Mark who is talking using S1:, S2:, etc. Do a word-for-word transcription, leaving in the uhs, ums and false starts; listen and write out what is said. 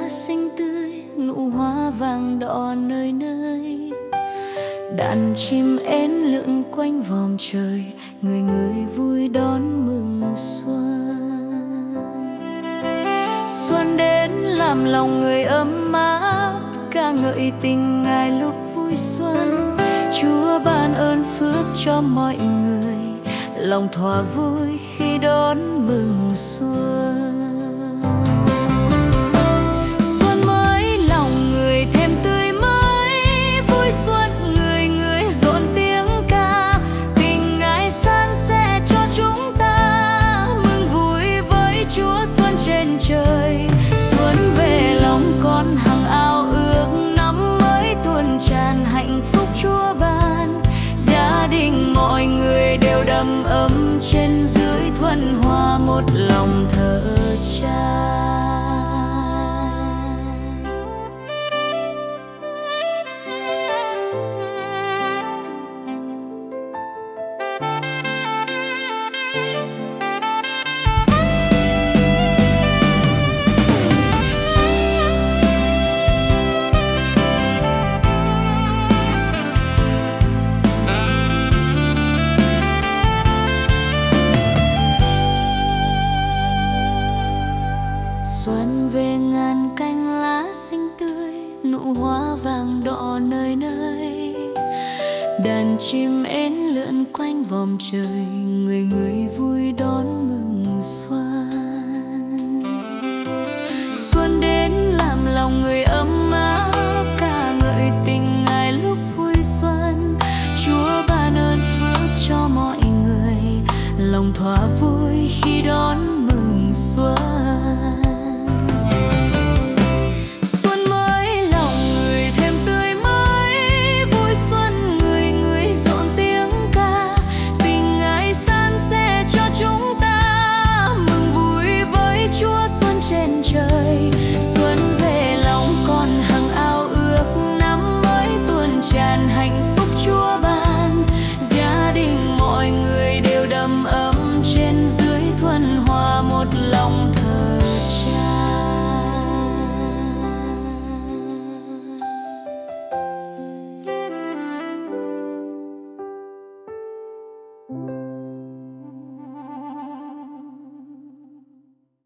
S1: lá xinh tươi, nụ hoa vàng đỏ nơi nơi. Đàn chim én lượn quanh vòm trời, người người vui đón mừng xuân. Xuân đến làm lòng người ấm áp, ca ngợi tình Ngài lúc vui xuân. Chúa ban ơn phước cho mọi người, lòng thỏa vui khi đón mừng xuân. Xuân mới lòng người thêm tươi mới, vui xuân người người rộn tiếng ca. Tình Ngài san sẻ cho chúng ta, mừng vui với Chúa xuân trên trời. Xuân về lòng con hằng ao ước, năm mới tuôn tràn hạnh phúc Chúa ban. Gia đình mọi người đều đầm ấm, trên dưới thuần hòa một lòng thờ Cha. Xuân về ngàn cánh lá xinh tươi, nụ hoa vàng đỏ nơi nơi. Đàn chim én lượn quanh vòm trời, người người